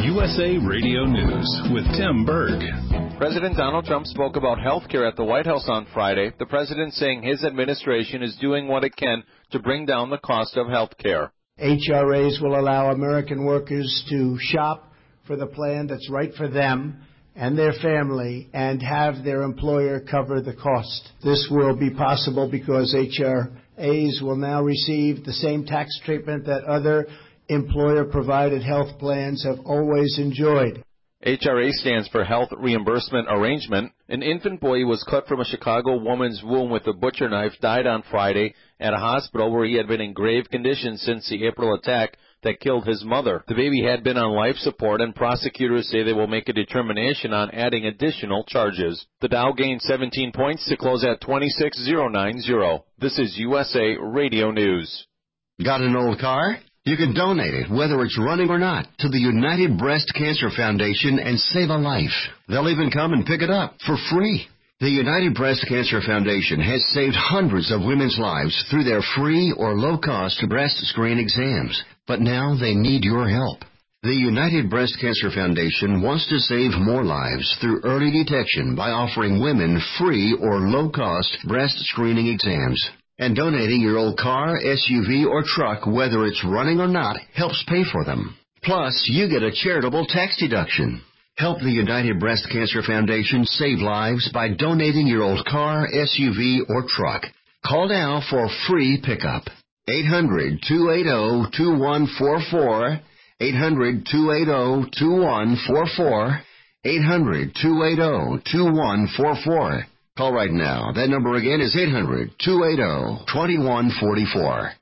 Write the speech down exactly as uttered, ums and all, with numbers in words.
U S A Radio News with Tim Berg. President Donald Trump spoke about health care at the White House on Friday, the president saying his administration is doing what it can to bring down the cost of health care. H R As will allow American workers to shop for the plan that's right for them and their family and have their employer cover the cost. This will be possible because H R As will now receive the same tax treatment that other employer-provided health plans have always enjoyed. H R A stands for Health Reimbursement Arrangement. An infant boy who was cut from a Chicago woman's womb with a butcher knife died on Friday at a hospital where he had been in grave condition since the April attack that killed his mother. The baby had been on life support, and prosecutors say they will make a determination on adding additional charges. The Dow gained seventeen points to close at twenty-six thousand ninety. This is U S A Radio News. Got an old car? You can donate it, whether it's running or not, to the United Breast Cancer Foundation and save a life. They'll even come and pick it up for free. The United Breast Cancer Foundation has saved hundreds of women's lives through their free or low-cost breast screen exams, but now they need your help. The United Breast Cancer Foundation wants to save more lives through early detection by offering women free or low-cost breast screening exams. And donating your old car, S U V, or truck, whether it's running or not, helps pay for them. Plus, you get a charitable tax deduction. Help the United Breast Cancer Foundation save lives by donating your old car, S U V, or truck. Call now for free pickup. eight hundred, two eighty, two one four four. eight hundred, two eighty, two one four four. eight hundred, two eighty, two one four four. Call right now. That number again is eight hundred, two eighty, two one four four.